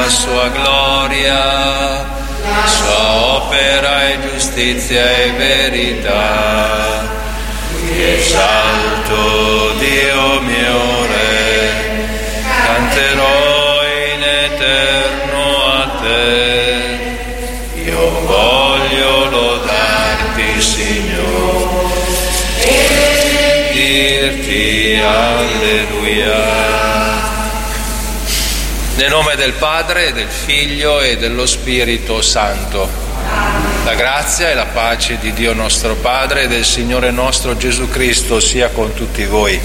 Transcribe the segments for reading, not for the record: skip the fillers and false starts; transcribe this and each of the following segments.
la sua gloria, sua opera è giustizia e verità. Ti esalto, Dio mio Re, canterò in eterno a te. Io voglio lodarti, Signore, e dirti alleluia. Nel nome del Padre, del Figlio e dello Spirito Santo. La grazia e la pace di Dio nostro Padre e del Signore nostro Gesù Cristo sia con tutti voi.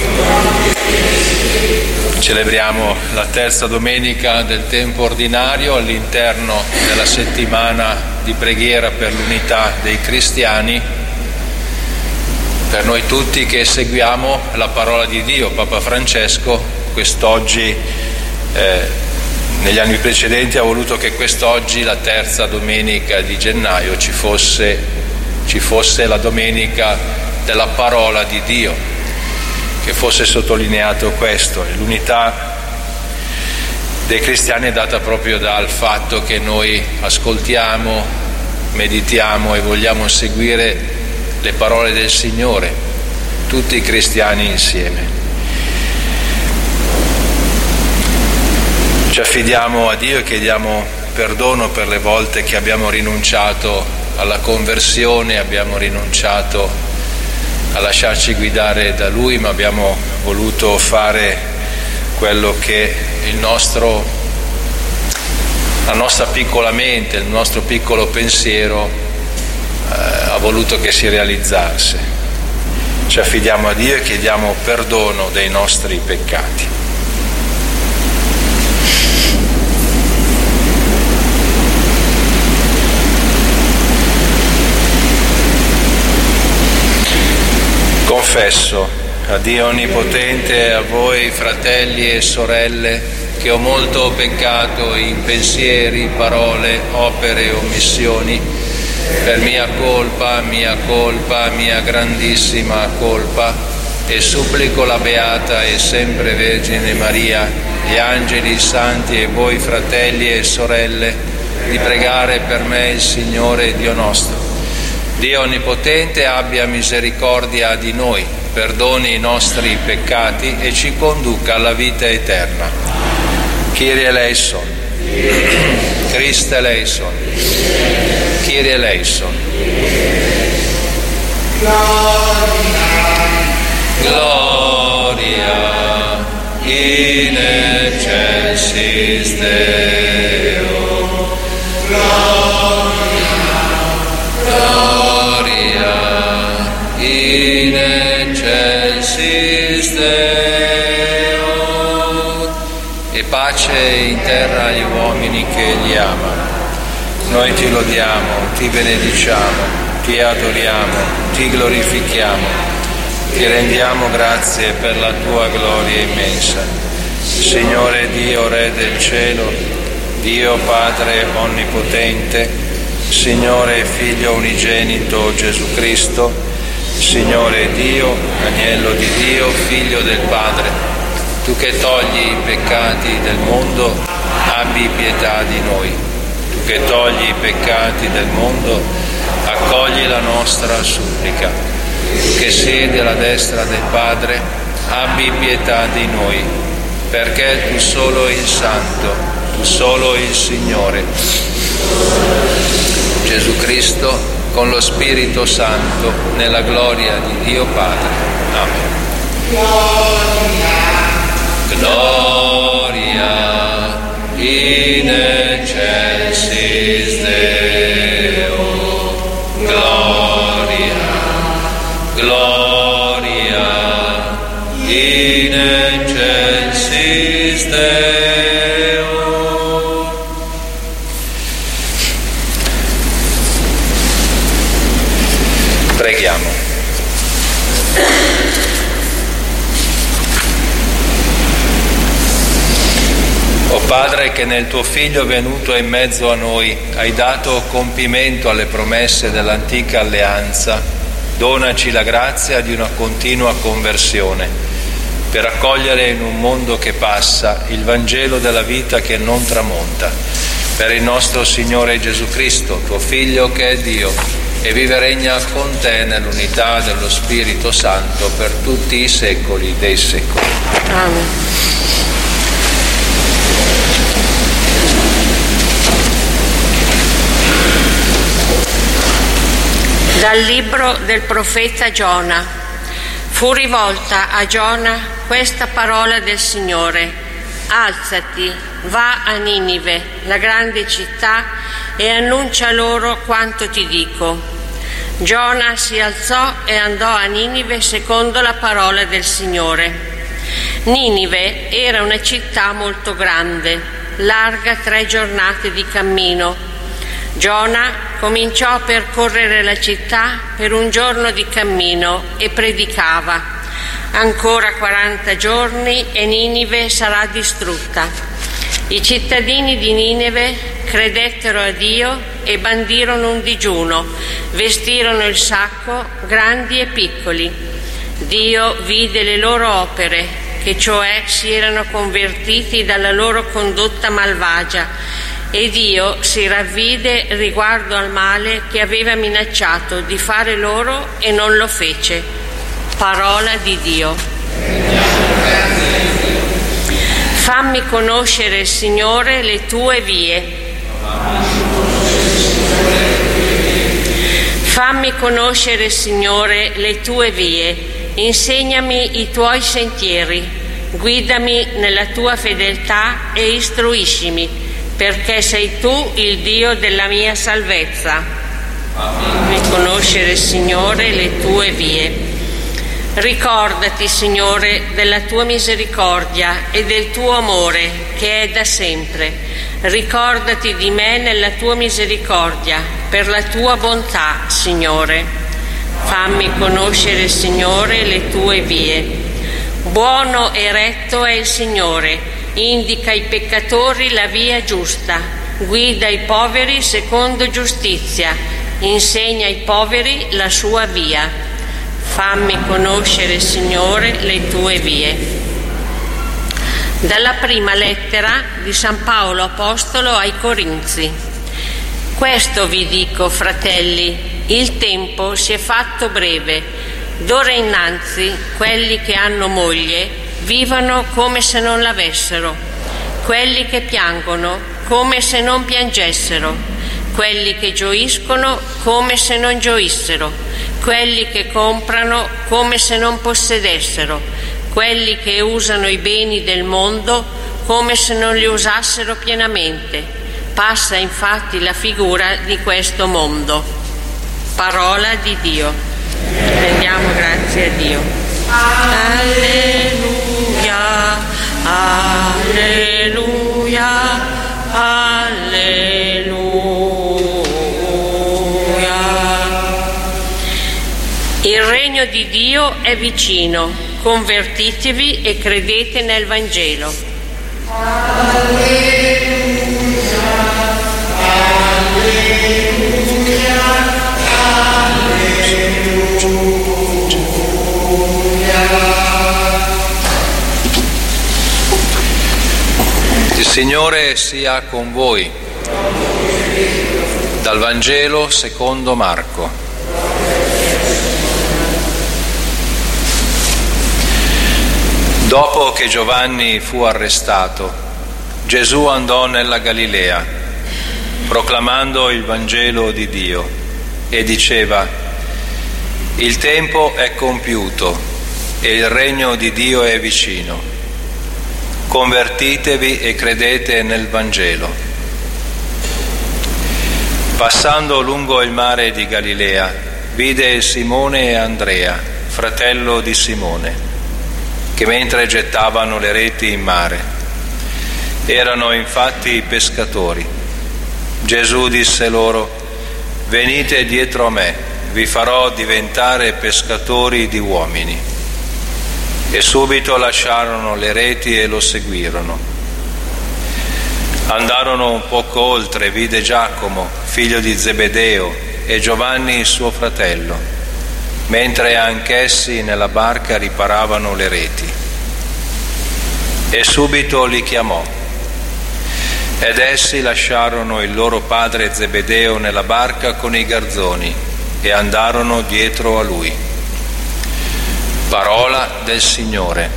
Celebriamo la terza domenica del tempo ordinario all'interno della settimana di preghiera per l'unità dei cristiani. Per noi tutti che seguiamo la parola di Dio, Papa Francesco quest'oggi negli anni precedenti ha voluto che quest'oggi, la terza domenica di gennaio, ci fosse la domenica della parola di Dio, che fosse sottolineato questo. E l'unità dei cristiani è data proprio dal fatto che noi ascoltiamo, meditiamo e vogliamo seguire le parole del Signore, tutti i cristiani insieme. Ci affidiamo a Dio e chiediamo perdono per le volte che abbiamo rinunciato alla conversione, abbiamo rinunciato a lasciarci guidare da Lui, ma abbiamo voluto fare quello che la nostra piccola mente, il nostro piccolo pensiero ha voluto che si realizzasse. Ci affidiamo a Dio e chiediamo perdono dei nostri peccati. Confesso a Dio Onnipotente e a voi, fratelli e sorelle, che ho molto peccato in pensieri, parole, opere e omissioni, per mia colpa, mia grandissima colpa, e supplico la Beata e sempre Vergine Maria, gli angeli, i santi e voi, fratelli e sorelle, di pregare per me il Signore Dio nostro. Dio Onnipotente abbia misericordia di noi, perdoni i nostri peccati e ci conduca alla vita eterna. Kyrie eleison, Christe eleison, Kyrie eleison. Gloria in excelsis Deo. In excelsis Deo. E pace in terra agli uomini che Egli ama. Noi ti lodiamo, ti benediciamo, ti adoriamo, ti glorifichiamo, ti rendiamo grazie per la tua gloria immensa. Signore Dio, Re del cielo, Dio Padre Onnipotente, Signore Figlio unigenito Gesù Cristo, Signore Dio, Agnello di Dio, Figlio del Padre, tu che togli i peccati del mondo, abbi pietà di noi. Tu che togli i peccati del mondo, accogli la nostra supplica. Tu che siedi alla destra del Padre, abbi pietà di noi, perché tu solo il Santo, tu solo il Signore, Gesù Cristo, con lo Spirito Santo, nella gloria di Dio Padre. Amen. Gloria in excelsis Deo. Gloria in excelsis Deo. Preghiamo. O Padre, che nel tuo Figlio venuto in mezzo a noi hai dato compimento alle promesse dell'antica alleanza, donaci la grazia di una continua conversione. per accogliere in un mondo che passa il Vangelo della vita che non tramonta. Per il nostro Signore Gesù Cristo, tuo Figlio che è Dio, e vive e regna con te nell'unità dello Spirito Santo per tutti i secoli dei secoli. Amen. Dal libro del profeta Giona. Fu rivolta a Giona questa parola del Signore: alzati, va a Ninive, la grande città, e annuncia loro quanto ti dico. Giona si alzò e andò a Ninive secondo la parola del Signore. Ninive era una città molto grande, larga 3 giornate di cammino. Giona cominciò a percorrere la città per un giorno di cammino e predicava: ancora 40 giorni e Ninive sarà distrutta. I cittadini di Ninive credettero a Dio e bandirono un digiuno, vestirono il sacco, grandi e piccoli. Dio vide le loro opere, che cioè si erano convertiti dalla loro condotta malvagia, e Dio si ravvide riguardo al male che aveva minacciato di fare loro e non lo fece. Parola di Dio. Fammi conoscere, Signore, le tue vie. Fammi conoscere, Signore, le tue vie. Insegnami i tuoi sentieri. Guidami nella tua fedeltà e istruiscimi, perché sei tu il Dio della mia salvezza. Fammi conoscere, Signore, le tue vie. Ricordati, Signore, della tua misericordia e del tuo amore che è da sempre. Ricordati di me nella tua misericordia, per la tua bontà, Signore. Fammi conoscere, Signore, le tue vie. Buono e retto è il Signore. Indica ai peccatori la via giusta, guida i poveri secondo giustizia, insegna ai poveri la sua via. Fammi conoscere, Signore, le tue vie. Dalla prima lettera di San Paolo Apostolo ai Corinzi. Questo vi dico, fratelli, il tempo si è fatto breve. D'ora innanzi quelli che hanno moglie vivano come se non l'avessero, quelli che piangono come se non piangessero, quelli che gioiscono come se non gioissero, quelli che comprano come se non possedessero, quelli che usano i beni del mondo come se non li usassero pienamente. Passa infatti la figura di questo mondo. Parola di Dio. Rendiamo grazie a Dio. Alleluia, alleluia, alleluia. Il regno di Dio è vicino, convertitevi e credete nel Vangelo. Alleluia, alleluia, Il Signore sia con voi. Dal Vangelo secondo Marco. Dopo che Giovanni fu arrestato, Gesù andò nella Galilea, proclamando il Vangelo di Dio, e diceva: il tempo è compiuto e il regno di Dio è vicino. Convertitevi e credete nel Vangelo. Passando lungo il mare di Galilea, vide Simone e Andrea, fratello di Simone, che mentre gettavano le reti in mare. Erano infatti pescatori. Gesù disse loro: venite dietro a me, vi farò diventare pescatori di uomini. E subito lasciarono le reti e lo seguirono. Andarono un poco oltre, vide Giacomo, figlio di Zebedeo, e Giovanni suo fratello, mentre anch'essi nella barca riparavano le reti. E subito li chiamò. Ed essi lasciarono il loro padre Zebedeo nella barca con i garzoni e andarono dietro a lui. Parola del Signore.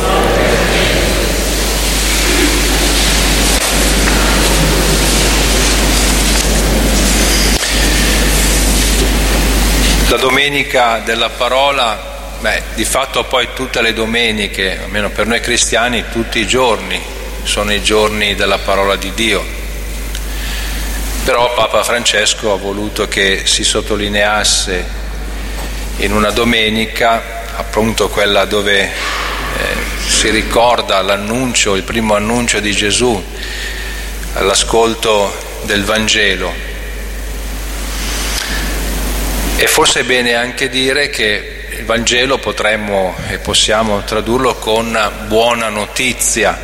La domenica della parola, di fatto poi tutte le domeniche, almeno per noi cristiani, tutti i giorni sono i giorni della parola di Dio. Però Papa Francesco ha voluto che si sottolineasse in una domenica, appunto quella dove si ricorda l'annuncio, il primo annuncio di Gesù, all'ascolto del Vangelo. E forse è bene anche dire che il Vangelo potremmo e possiamo tradurlo con buona notizia,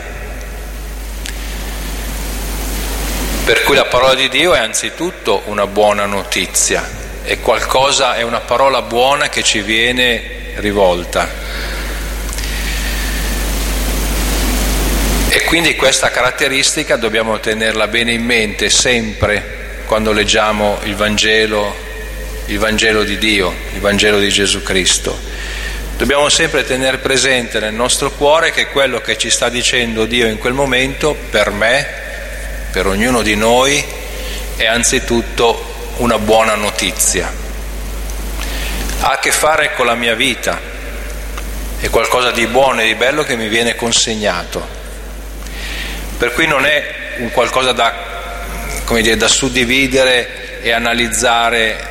per cui la parola di Dio è anzitutto una buona notizia, è una parola buona che ci viene rivolta. E quindi questa caratteristica dobbiamo tenerla bene in mente sempre quando leggiamo il Vangelo di Dio, il Vangelo di Gesù Cristo. Dobbiamo sempre tenere presente nel nostro cuore che quello che ci sta dicendo Dio in quel momento, per me, per ognuno di noi, è anzitutto una buona notizia. Ha a che fare con la mia vita, è qualcosa di buono e di bello che mi viene consegnato. Per cui non è un qualcosa da suddividere e analizzare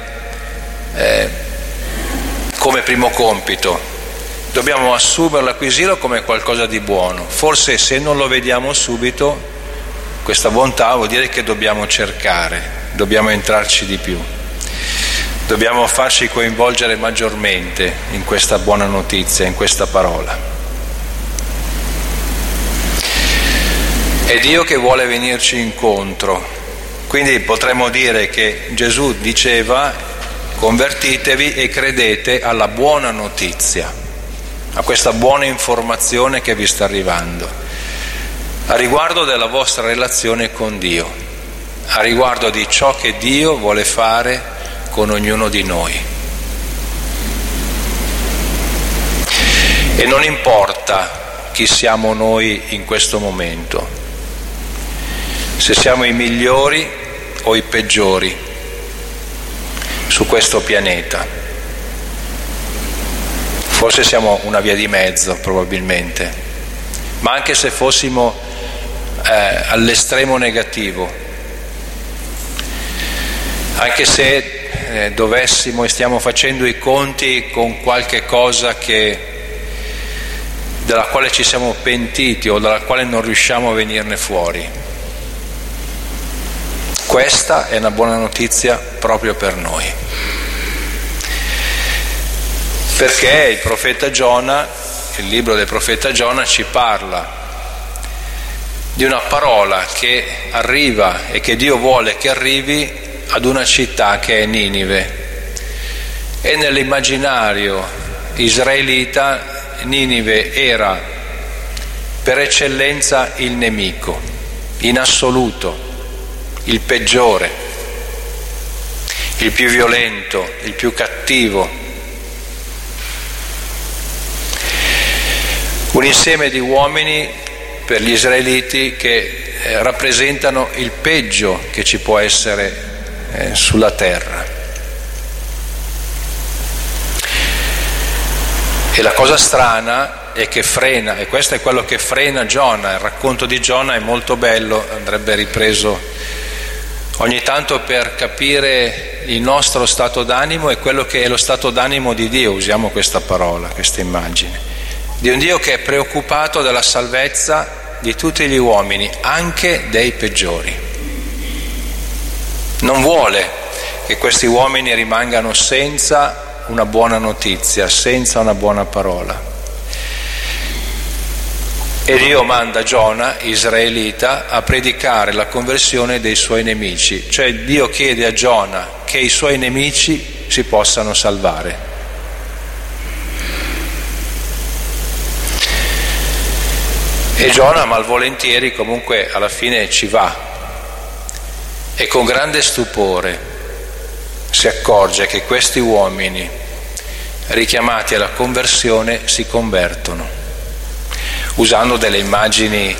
come primo compito. Dobbiamo assumerlo, acquisirlo come qualcosa di buono. Forse se non lo vediamo subito, questa bontà vuol dire che dobbiamo cercare, dobbiamo entrarci di più, dobbiamo farci coinvolgere maggiormente in questa buona notizia, in questa parola. È Dio che vuole venirci incontro, quindi potremmo dire che Gesù diceva: convertitevi e credete alla buona notizia, a questa buona informazione che vi sta arrivando, a riguardo della vostra relazione con Dio, a riguardo di ciò che Dio vuole fare con ognuno di noi. E non importa chi siamo noi in questo momento, se siamo i migliori o i peggiori su questo pianeta. Forse siamo una via di mezzo, probabilmente, ma anche se fossimo all'estremo negativo, anche se dovessimo e stiamo facendo i conti con qualche cosa della quale ci siamo pentiti o dalla quale non riusciamo a venirne fuori, questa è una buona notizia proprio per noi. Perché il profeta Giona, il libro del profeta Giona, ci parla di una parola che arriva e che Dio vuole che arrivi ad una città che è Ninive. E nell'immaginario israelita Ninive era per eccellenza il nemico, in assoluto, il peggiore, il più violento, il più cattivo. Un insieme di uomini per gli israeliti che rappresentano il peggio che ci può essere sulla terra. E la cosa strana è che frena, e questo è quello che frena Giona. Il racconto di Giona è molto bello, andrebbe ripreso ogni tanto per capire il nostro stato d'animo e quello che è lo stato d'animo di Dio. Usiamo questa parola, questa immagine, di un Dio che è preoccupato della salvezza di tutti gli uomini, anche dei peggiori. Non vuole che questi uomini rimangano senza una buona notizia, senza una buona parola. E Dio manda Giona, israelita, a predicare la conversione dei suoi nemici. Cioè Dio chiede a Giona che i suoi nemici si possano salvare. E Giona malvolentieri comunque alla fine ci va e con grande stupore si accorge che questi uomini richiamati alla conversione si convertono, usando delle immagini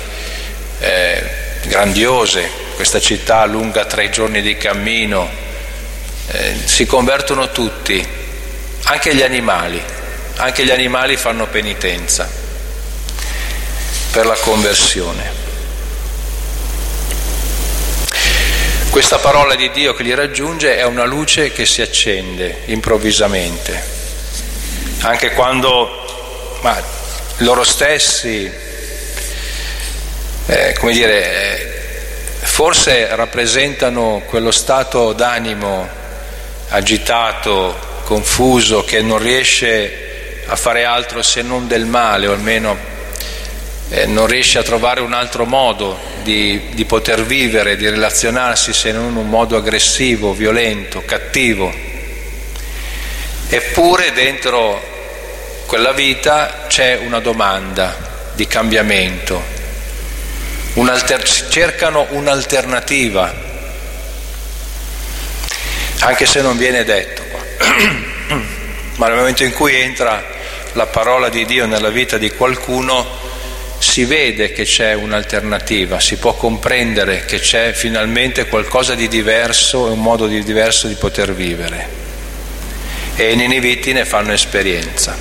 grandiose. Questa città lunga 3 giorni di cammino, si convertono tutti, anche gli animali fanno penitenza per la conversione. Questa parola di Dio che li raggiunge è una luce che si accende improvvisamente, anche quando loro stessi, forse rappresentano quello stato d'animo agitato, confuso, che non riesce a fare altro se non del male, o almeno non riesce a trovare un altro modo di poter vivere, di relazionarsi, se non un modo aggressivo, violento, cattivo. Eppure dentro quella vita c'è una domanda di cambiamento, cercano un'alternativa, anche se non viene detto qua. Ma nel momento in cui entra la parola di Dio nella vita di qualcuno, si vede che c'è un'alternativa, si può comprendere che c'è finalmente qualcosa di diverso e un modo diverso di poter vivere, e i niniviti ne fanno esperienza.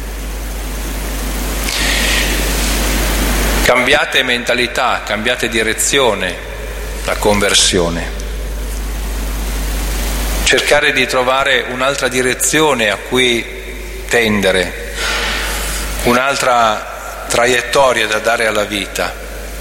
Cambiate mentalità, cambiate direzione, la conversione. Cercare di trovare un'altra direzione a cui tendere, un'altra traiettoria da dare alla vita.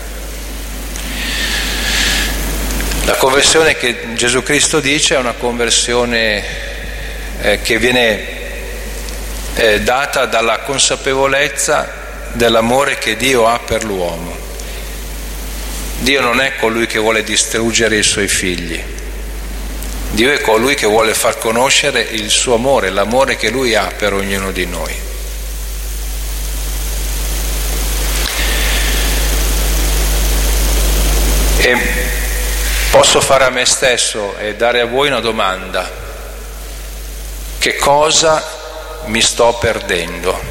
La conversione che Gesù Cristo dice è una conversione che viene data dalla consapevolezza dell'amore che Dio ha per l'uomo. Dio non è colui che vuole distruggere i suoi figli. Dio è colui che vuole far conoscere il suo amore, l'amore che Lui ha per ognuno di noi. E posso fare a me stesso e dare a voi una domanda: che cosa mi sto perdendo?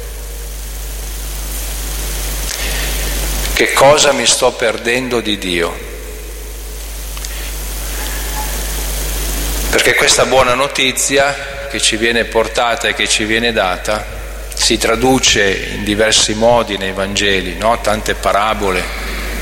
Che cosa mi sto perdendo di Dio? Perché questa buona notizia che ci viene portata e che ci viene data si traduce in diversi modi nei Vangeli, no? Tante parabole.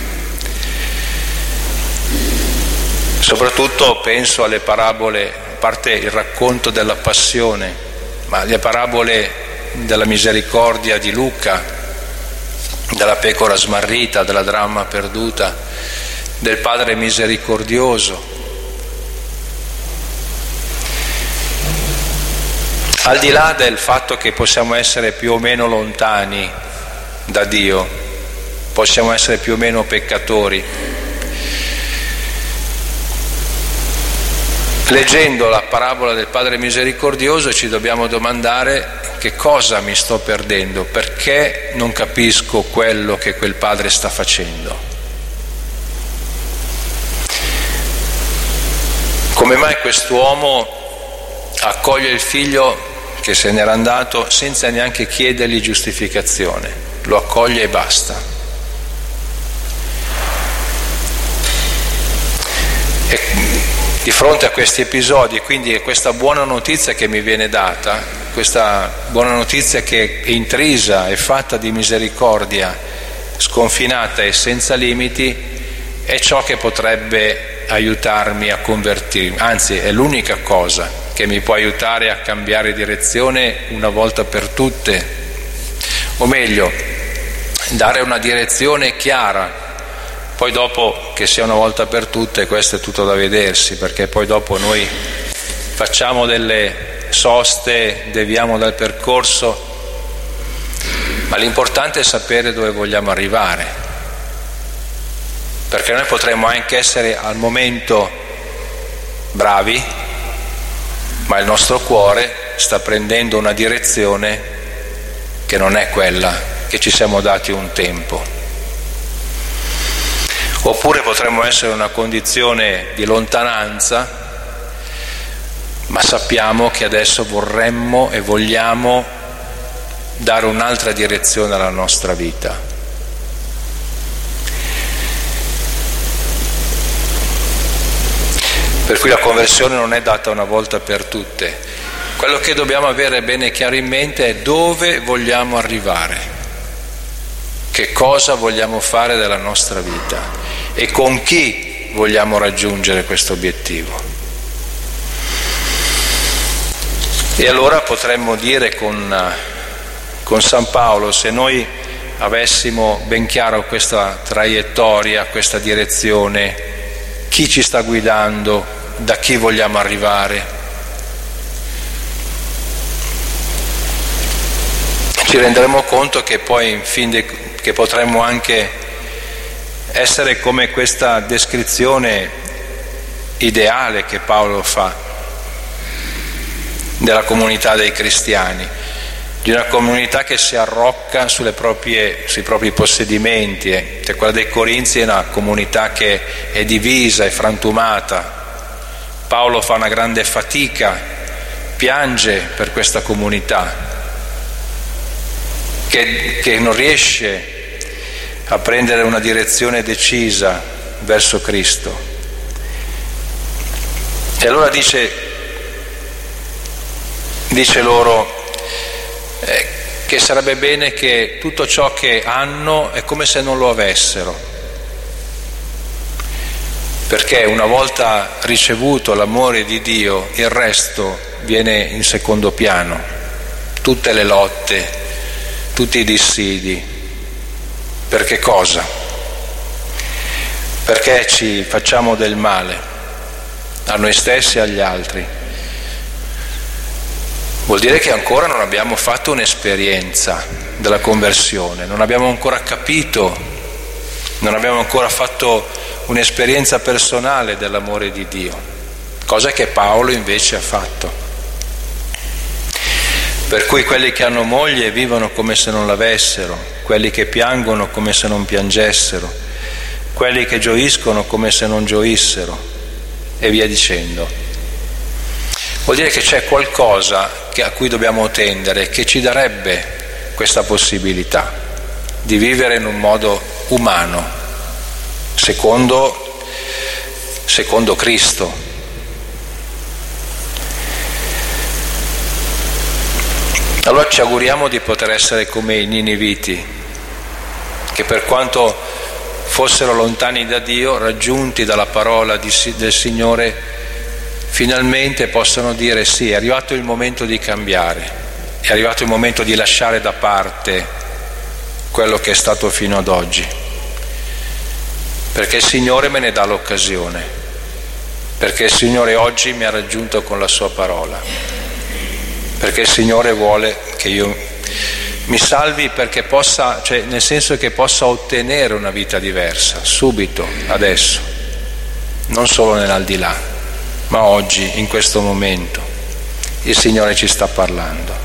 Soprattutto penso alle parabole, a parte il racconto della passione, ma le parabole della misericordia di Luca, della pecora smarrita, della dramma perduta, del Padre misericordioso. Al di là del fatto che possiamo essere più o meno lontani da Dio, possiamo essere più o meno peccatori, leggendo la parabola del Padre misericordioso ci dobbiamo domandare: che cosa mi sto perdendo? Perché non capisco quello che quel padre sta facendo? Come mai quest'uomo accoglie il figlio che se n'era andato senza neanche chiedergli giustificazione? Lo accoglie e basta. E di fronte a questi episodi, quindi è questa buona notizia che mi viene data, questa buona notizia che è intrisa, è fatta di misericordia, sconfinata e senza limiti, è ciò che potrebbe aiutarmi a convertirmi, anzi è l'unica cosa che mi può aiutare a cambiare direzione una volta per tutte, o meglio, dare una direzione chiara. Poi dopo che sia una volta per tutte, questo è tutto da vedersi, perché poi dopo noi facciamo delle soste, deviamo dal percorso, ma l'importante è sapere dove vogliamo arrivare, perché noi potremmo anche essere al momento bravi, ma il nostro cuore sta prendendo una direzione che non è quella che ci siamo dati un tempo. Oppure potremmo essere in una condizione di lontananza, ma sappiamo che adesso vorremmo e vogliamo dare un'altra direzione alla nostra vita. Per cui la conversione non è data una volta per tutte. Quello che dobbiamo avere bene chiaro in mente è dove vogliamo arrivare, che cosa vogliamo fare della nostra vita e con chi vogliamo raggiungere questo obiettivo. E allora potremmo dire con San Paolo, se noi avessimo ben chiaro questa traiettoria, questa direzione, chi ci sta guidando, da chi vogliamo arrivare, ci renderemo conto che poi in fin che potremmo anche essere come questa descrizione ideale che Paolo fa della comunità dei cristiani, di una comunità che si arrocca sui propri possedimenti. Cioè, quella dei Corinzi è una comunità che è divisa, è frantumata. Paolo fa una grande fatica, piange per questa comunità che non riesce a prendere una direzione decisa verso Cristo. E allora dice loro che sarebbe bene che tutto ciò che hanno è come se non lo avessero, perché una volta ricevuto l'amore di Dio il resto viene in secondo piano, tutte le lotte, tutti i dissidi. Per che cosa? Perché ci facciamo del male a noi stessi e agli altri. Vuol dire che ancora non abbiamo fatto un'esperienza della conversione, non abbiamo ancora capito, non abbiamo ancora fatto un'esperienza personale dell'amore di Dio, cosa che Paolo invece ha fatto. Per cui quelli che hanno moglie vivono come se non l'avessero, quelli che piangono come se non piangessero, quelli che gioiscono come se non gioissero, e via dicendo. Vuol dire che c'è qualcosa a cui dobbiamo tendere, che ci darebbe questa possibilità di vivere in un modo umano, secondo Cristo. Allora ci auguriamo di poter essere come i niniviti, che per quanto fossero lontani da Dio, raggiunti dalla parola del Signore, finalmente possano dire sì, è arrivato il momento di cambiare, è arrivato il momento di lasciare da parte quello che è stato fino ad oggi, perché il Signore me ne dà l'occasione, perché il Signore oggi mi ha raggiunto con la sua parola, perché il Signore vuole che io mi salvi perché possa, cioè nel senso che possa ottenere una vita diversa, subito, adesso, non solo nell'aldilà, ma oggi, in questo momento, il Signore ci sta parlando.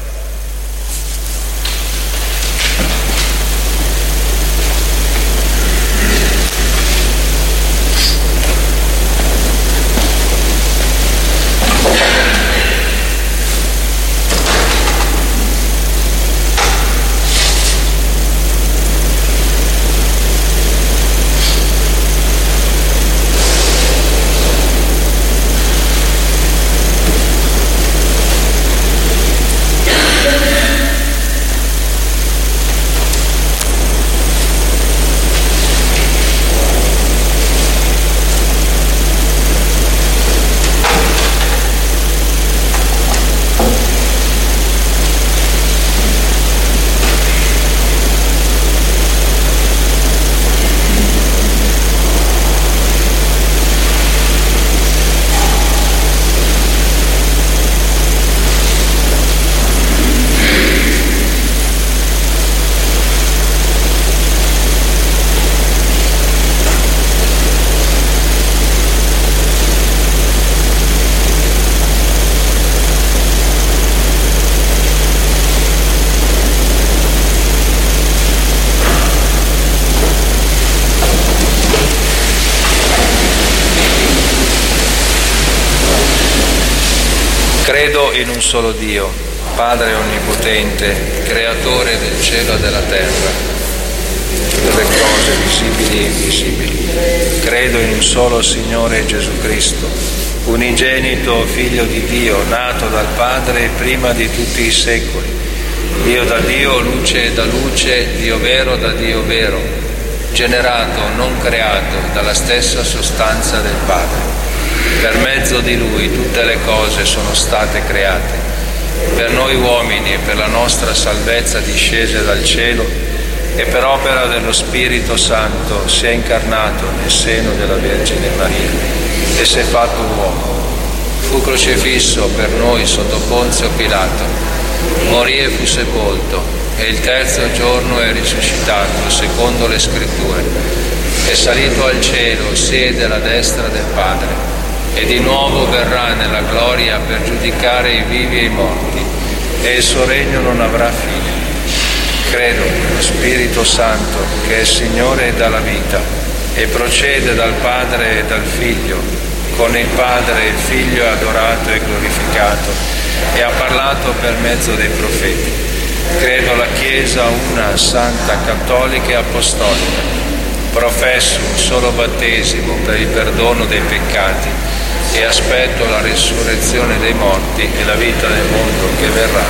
Credo in un solo Dio, Padre Onnipotente, Creatore del cielo e della terra, delle cose visibili e invisibili. Credo in un solo Signore Gesù Cristo, unigenito Figlio di Dio, nato dal Padre prima di tutti i secoli, Dio da Dio, luce da luce, Dio vero da Dio vero, generato, non creato, dalla stessa sostanza del Padre. Per mezzo di Lui tutte le cose sono state create. Per noi uomini e per la nostra salvezza discese dal cielo e per opera dello Spirito Santo si è incarnato nel seno della Vergine Maria e si è fatto uomo. Fu crocifisso per noi sotto Ponzio Pilato, morì e fu sepolto, e il terzo giorno è risuscitato secondo le Scritture. È salito al cielo, siede alla destra del Padre, e di nuovo verrà nella gloria per giudicare i vivi e i morti, e il suo regno non avrà fine. Credo nello Spirito Santo, che è Signore e dà la vita, e procede dal Padre e dal Figlio. Con il Padre il Figlio è adorato e glorificato, e ha parlato per mezzo dei profeti. Credo alla Chiesa una, santa, cattolica e apostolica. Professo un solo battesimo per il perdono dei peccati e aspetto la risurrezione dei morti e la vita del mondo che verrà.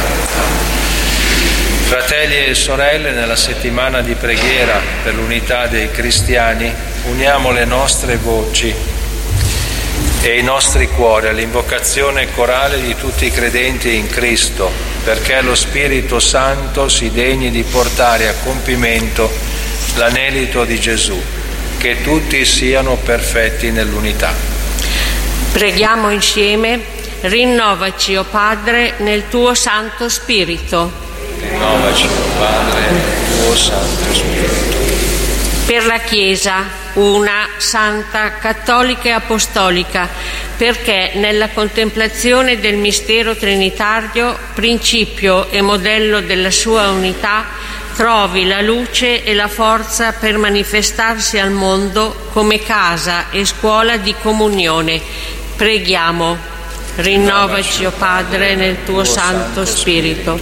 Fratelli e sorelle, nella settimana di preghiera per l'unità dei cristiani, uniamo le nostre voci e i nostri cuori all'invocazione corale di tutti i credenti in Cristo, perché lo Spirito Santo si degni di portare a compimento l'anelito di Gesù, che tutti siano perfetti nell'unità. Preghiamo insieme: rinnovaci, o Padre, nel tuo Santo Spirito. Rinnovaci, o Padre, nel tuo Santo Spirito. Per la Chiesa, una, santa, cattolica e apostolica, perché nella contemplazione del mistero trinitario, principio e modello della sua unità, trovi la luce e la forza per manifestarsi al mondo come casa e scuola di comunione. Preghiamo: rinnovaci, o Padre, nel tuo Santo Spirito.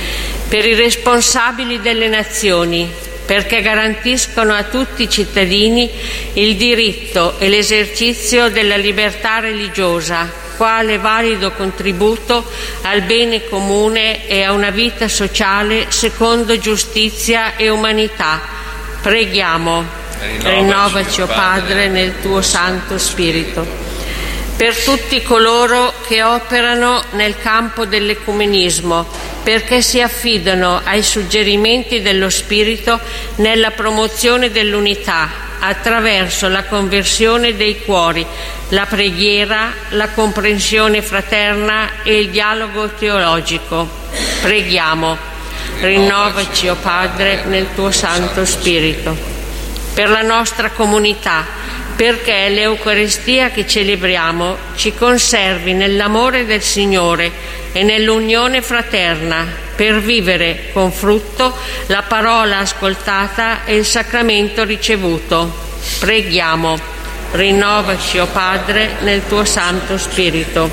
Per i responsabili delle nazioni, perché garantiscono a tutti i cittadini il diritto e l'esercizio della libertà religiosa, quale valido contributo al bene comune e a una vita sociale secondo giustizia e umanità. Preghiamo: rinnovaci, o Padre, nel tuo Santo Spirito. Per tutti coloro che operano nel campo dell'ecumenismo, perché si affidano ai suggerimenti dello Spirito nella promozione dell'unità attraverso la conversione dei cuori, la preghiera, la comprensione fraterna e il dialogo teologico. Preghiamo: rinnovaci, o Padre, nel tuo Santo Spirito. Per la nostra comunità, perché l'Eucaristia che celebriamo ci conservi nell'amore del Signore e nell'unione fraterna, per vivere con frutto la parola ascoltata e il sacramento ricevuto. Preghiamo: rinnovaci, o Padre, nel tuo Santo Spirito.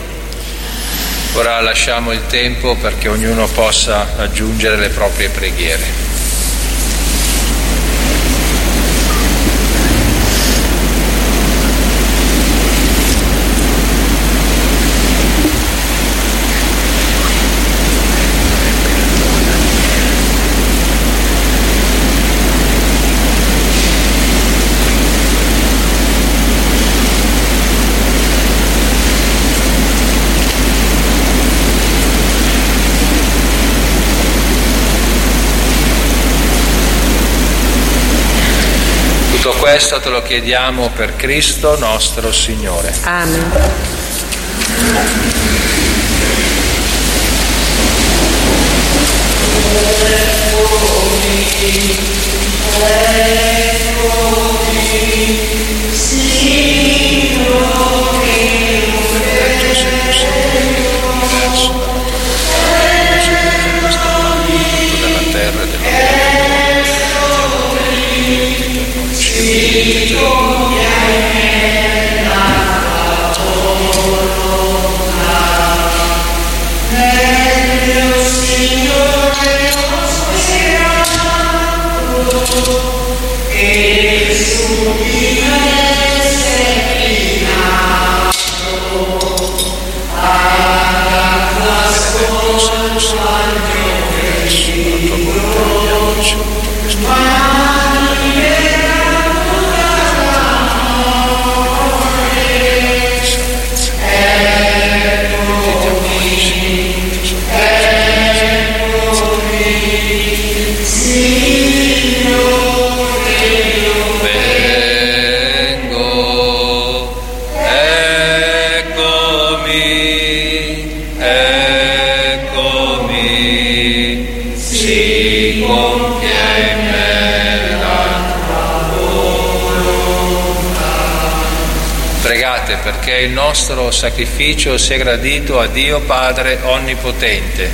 Ora lasciamo il tempo perché ognuno possa aggiungere le proprie preghiere. Tutto questo te lo chiediamo per Cristo nostro Signore. Amen. Perché il nostro sacrificio sia gradito a Dio Padre Onnipotente.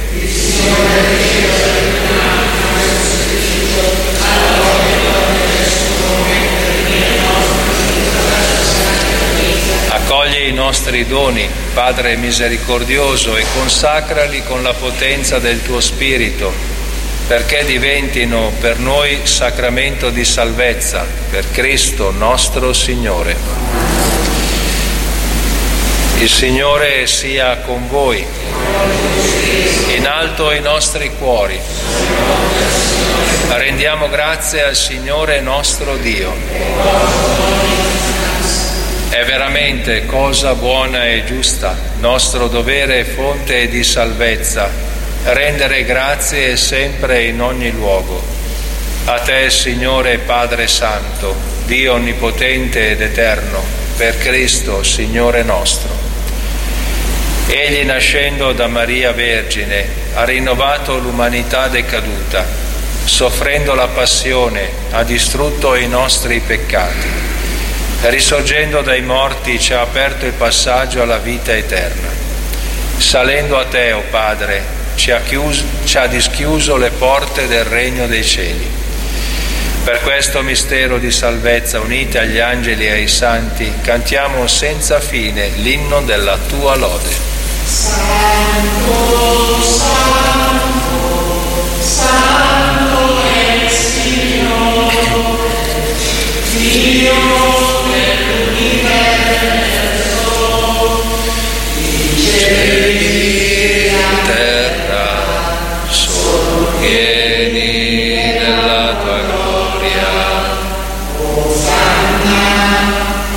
Accogli i nostri doni, Padre misericordioso, e consacrali con la potenza del tuo Spirito, perché diventino per noi sacramento di salvezza, per Cristo nostro Signore. Il Signore sia con voi. In alto i nostri cuori. Rendiamo grazie al Signore nostro Dio. È veramente cosa buona e giusta, nostro dovere e fonte di salvezza, rendere grazie sempre in ogni luogo. A te, Signore Padre Santo, Dio onnipotente ed eterno, per Cristo, Signore nostro. Egli, nascendo da Maria Vergine, ha rinnovato l'umanità decaduta, soffrendo la passione, ha distrutto i nostri peccati. Risorgendo dai morti ci ha aperto il passaggio alla vita eterna. Salendo a te, o Padre, ci ha dischiuso le porte del regno dei cieli. Per questo mistero di salvezza, unite agli angeli e ai santi, cantiamo senza fine l'inno della tua lode. Santo, Santo, Santo è il Signore, Dio dell'universo, i cieli e la terra sono pieni della tua gloria. Osanna,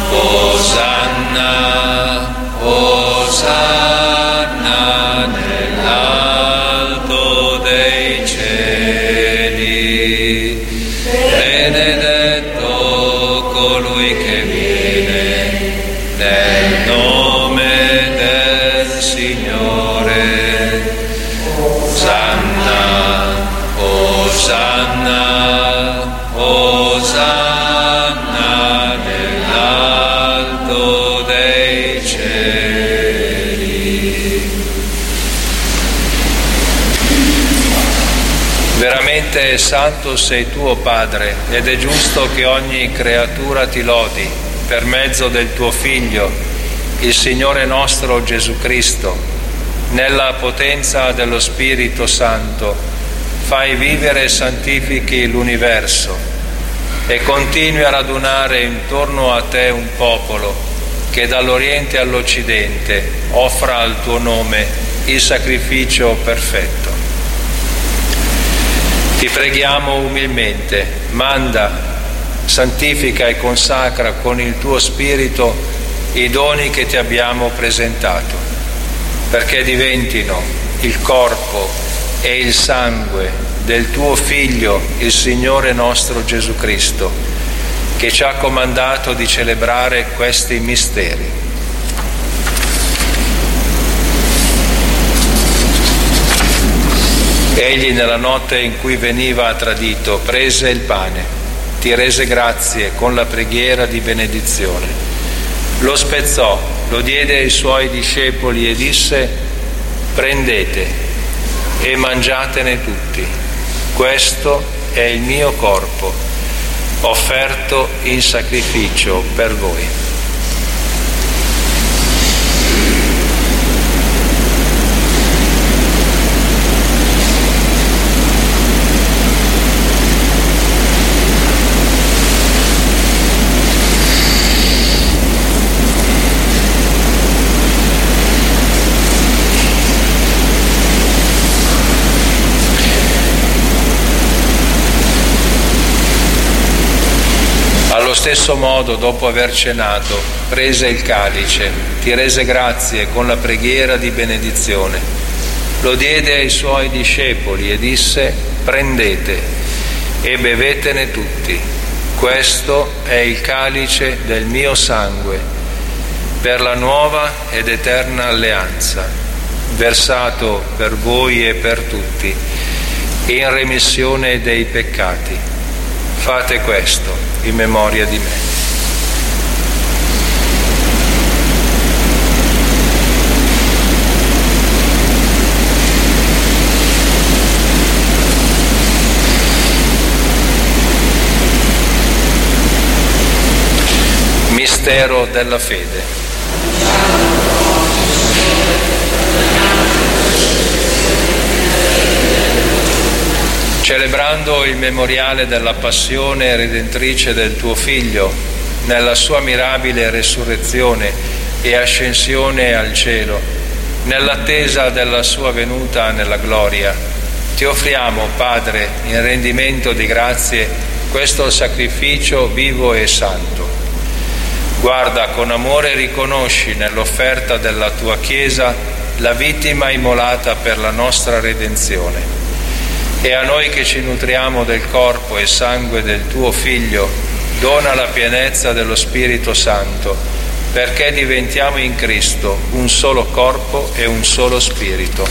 Osanna, Osanna. Santo sei tuo Padre, ed è giusto che ogni creatura ti lodi per mezzo del tuo Figlio, il Signore nostro Gesù Cristo. Nella potenza dello Spirito Santo fai vivere e santifichi l'universo e continui a radunare intorno a te un popolo che dall'Oriente all'Occidente offra al tuo nome il sacrificio perfetto. Ti preghiamo umilmente, manda, santifica e consacra con il tuo Spirito i doni che ti abbiamo presentato, perché diventino il corpo e il sangue del tuo Figlio, il Signore nostro Gesù Cristo, che ci ha comandato di celebrare questi misteri. Egli, nella notte in cui veniva tradito, prese il pane, ti rese grazie con la preghiera di benedizione. Lo spezzò, lo diede ai suoi discepoli e disse: prendete e mangiatene tutti. Questo è il mio corpo, offerto in sacrificio per voi. Allo stesso modo, dopo aver cenato, prese il calice, ti rese grazie con la preghiera di benedizione. Lo diede ai suoi discepoli e disse: prendete e bevetene tutti. Questo è il calice del mio sangue, per la nuova ed eterna alleanza, versato per voi e per tutti, in remissione dei peccati. Fate questo in memoria di me. Mistero della fede. Celebrando il memoriale della passione redentrice del tuo Figlio, nella sua mirabile resurrezione e ascensione al cielo, nell'attesa della sua venuta nella gloria, ti offriamo, Padre, in rendimento di grazie, questo sacrificio vivo e santo. Guarda, con amore riconosci nell'offerta della tua Chiesa la vittima immolata per la nostra redenzione. E a noi che ci nutriamo del corpo e sangue del tuo Figlio, dona la pienezza dello Spirito Santo, perché diventiamo in Cristo un solo corpo e un solo Spirito.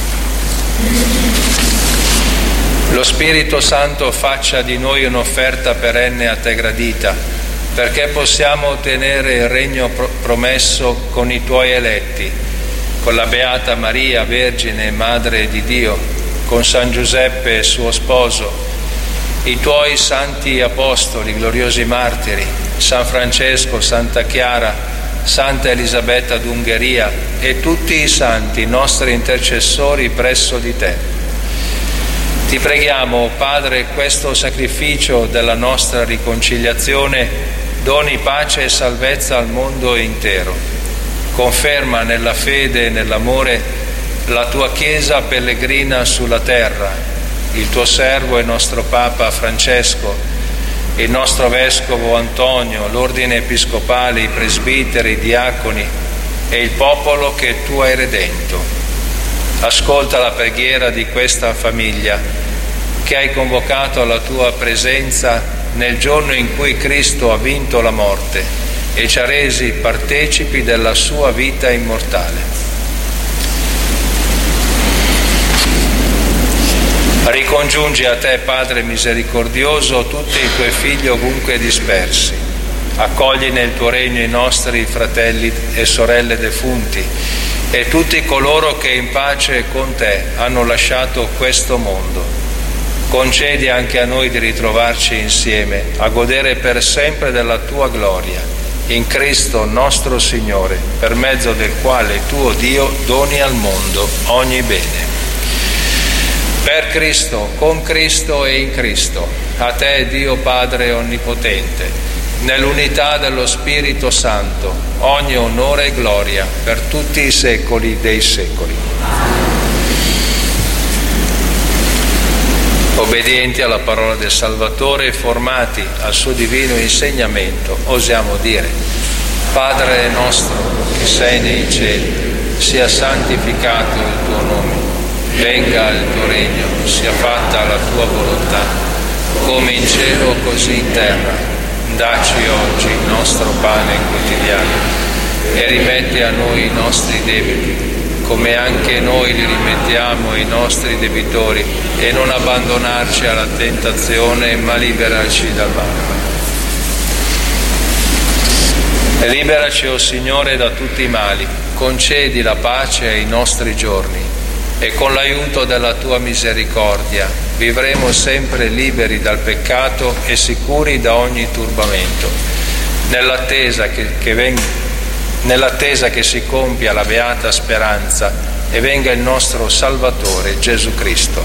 Lo Spirito Santo faccia di noi un'offerta perenne a te gradita, perché possiamo ottenere il regno promesso con i tuoi eletti, con la Beata Maria, Vergine e Madre di Dio, con San Giuseppe suo sposo, i tuoi santi apostoli, gloriosi martiri, San Francesco, Santa Chiara, Santa Elisabetta d'Ungheria e tutti i santi nostri intercessori presso di te. Ti preghiamo, Padre, questo sacrificio della nostra riconciliazione doni pace e salvezza al mondo intero. Conferma nella fede e nell'amore la tua Chiesa pellegrina sulla terra, il tuo servo e nostro Papa Francesco, il nostro Vescovo Antonio, l'ordine episcopale, i presbiteri, i diaconi e il popolo che tu hai redento. Ascolta la preghiera di questa famiglia che hai convocato alla tua presenza nel giorno in cui Cristo ha vinto la morte e ci ha resi partecipi della sua vita immortale. Ricongiungi a te, Padre misericordioso, tutti i tuoi figli ovunque dispersi. Accogli nel tuo regno i nostri fratelli e sorelle defunti e tutti coloro che in pace con te hanno lasciato questo mondo. Concedi anche a noi di ritrovarci insieme, a godere per sempre della tua gloria, in Cristo nostro Signore, per mezzo del quale tu, Dio, doni al mondo ogni bene. Per Cristo, con Cristo e in Cristo, a te Dio Padre Onnipotente, nell'unità dello Spirito Santo, ogni onore e gloria per tutti i secoli dei secoli. Obbedienti alla parola del Salvatore e formati al suo divino insegnamento, osiamo dire: Padre nostro che sei nei cieli, sia santificato il tuo nome. Venga il tuo regno, sia fatta la tua volontà, come in cielo così in terra. Dacci oggi il nostro pane quotidiano e rimetti a noi i nostri debiti, come anche noi li rimettiamo ai nostri debitori, e non abbandonarci alla tentazione, ma liberaci dal male. E liberaci, o Signore, da tutti i mali, concedi la pace ai nostri giorni, e con l'aiuto della tua misericordia vivremo sempre liberi dal peccato e sicuri da ogni turbamento, nell'attesa che si compia la beata speranza e venga il nostro Salvatore Gesù Cristo.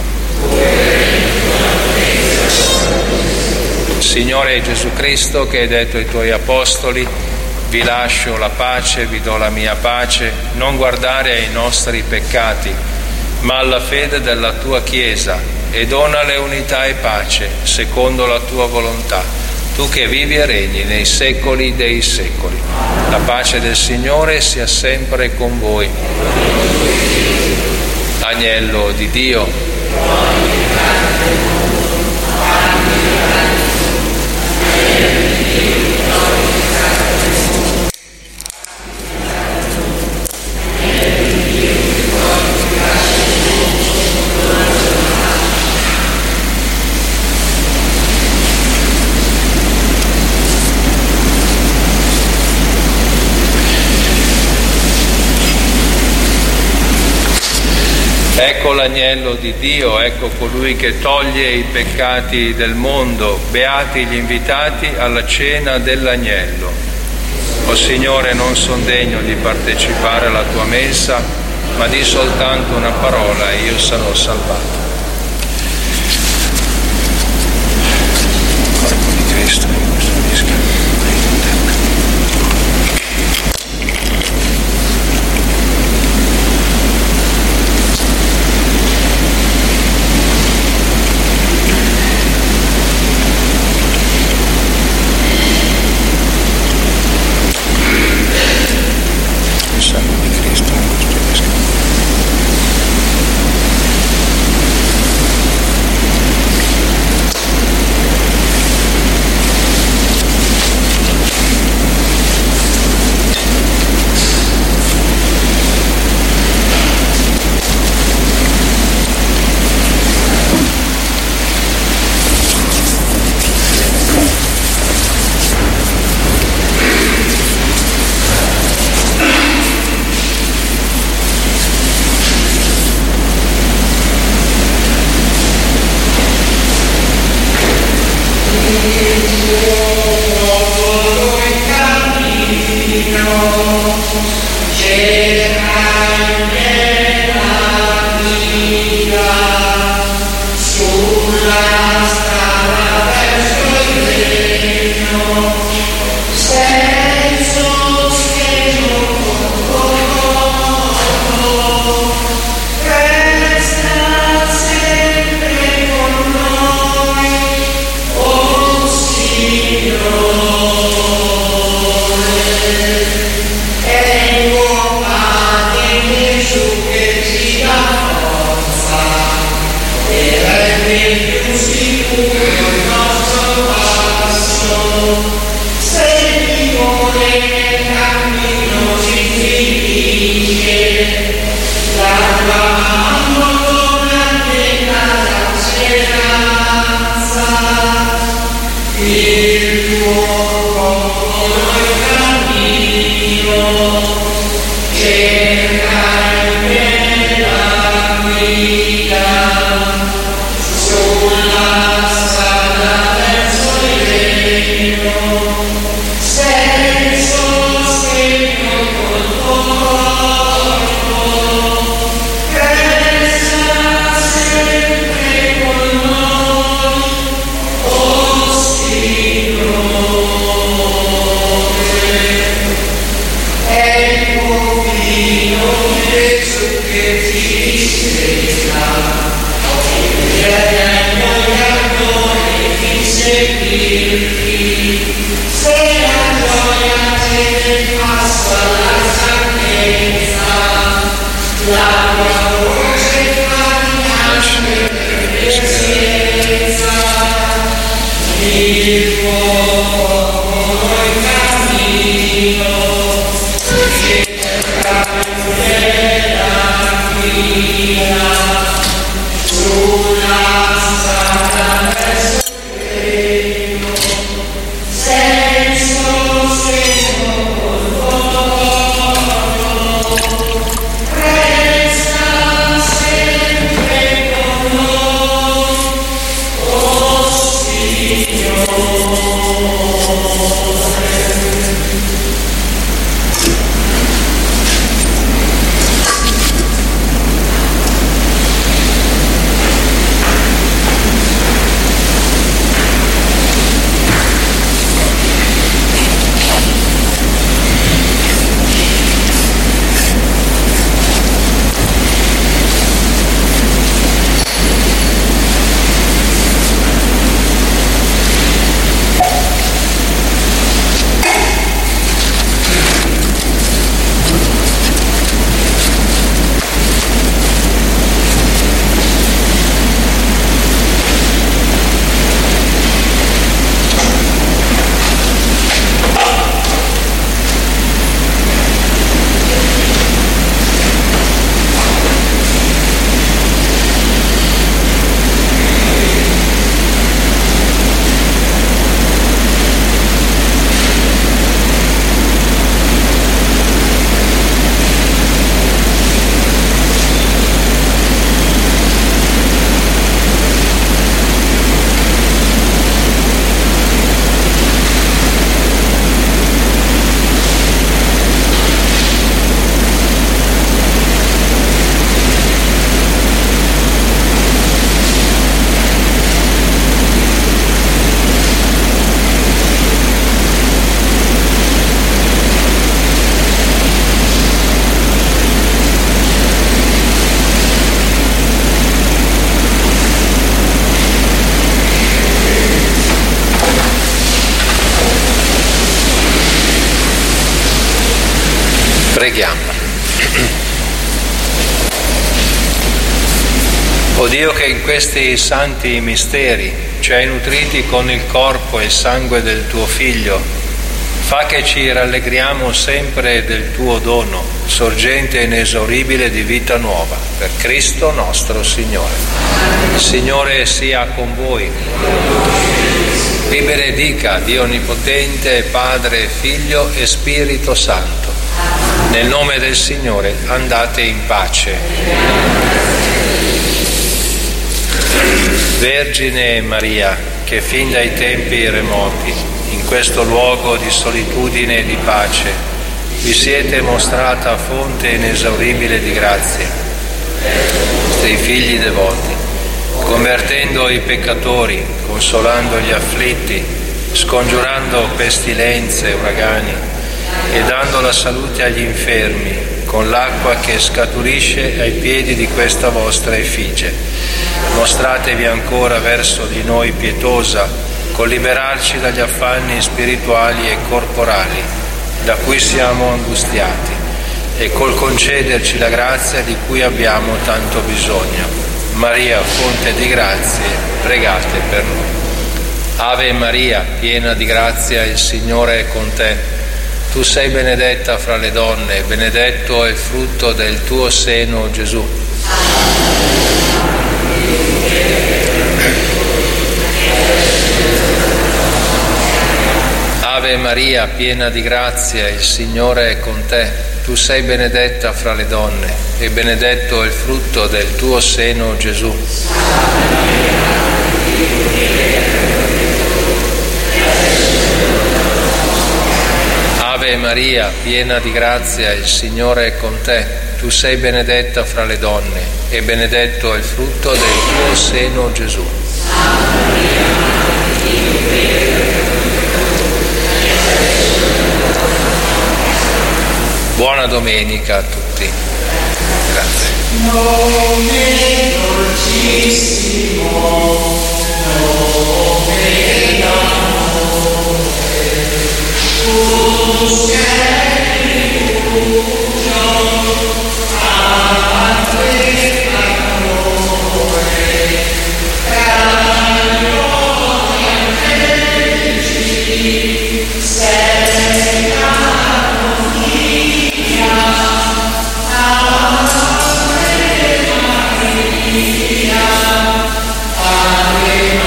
Signore Gesù Cristo, che hai detto ai tuoi apostoli: vi lascio la pace, vi do la mia pace, non guardare ai nostri peccati, ma alla fede della tua Chiesa, e donale unità e pace secondo la tua volontà. tu che vivi e regni nei secoli dei secoli. La pace del Signore sia sempre con voi. Agnello di Dio, ecco l'agnello di Dio, ecco colui che toglie i peccati del mondo. Beati gli invitati alla cena dell'agnello. O Signore, non son degno di partecipare alla tua mensa, ma di soltanto una parola e io sarò salvato. Corpo di Cristo in custodisca. Preghiamo. O Dio, che in questi santi misteri ci hai nutriti con il corpo e il sangue del tuo Figlio, fa che ci rallegriamo sempre del tuo dono, sorgente inesauribile di vita nuova, per Cristo nostro Signore. Il Signore sia con voi. Vi benedica Dio Onnipotente, Padre, Figlio e Spirito Santo. Nel nome del Signore andate in pace. Vergine Maria, che fin dai tempi remoti, in questo luogo di solitudine e di pace, vi siete mostrata fonte inesauribile di grazia, vostri figli devoti, convertendo i peccatori, consolando gli afflitti, scongiurando pestilenze, uragani e dando la salute agli infermi, con l'acqua che scaturisce ai piedi di questa vostra effigie. Mostratevi ancora verso di noi pietosa, col liberarci dagli affanni spirituali e corporali, da cui siamo angustiati, e col concederci la grazia di cui abbiamo tanto bisogno. Maria, fonte di grazie, pregate per noi. Ave Maria, piena di grazia, il Signore è con te. Tu sei benedetta fra le donne, e benedetto è il frutto del tuo seno, Gesù. Ave Maria, piena di grazia, il Signore è con te. Tu sei benedetta fra le donne, e benedetto è il frutto del tuo seno, Gesù. Ave Maria, piena di grazia, il Signore è con te. Tu sei benedetta fra le donne, e benedetto è il frutto del tuo seno, Gesù. Buona domenica a tutti. Grazie. Nome dolcissimo, nome d'amore, tu sei rifugio, amante amore, cambio angelici, sei Ave Maria, Ave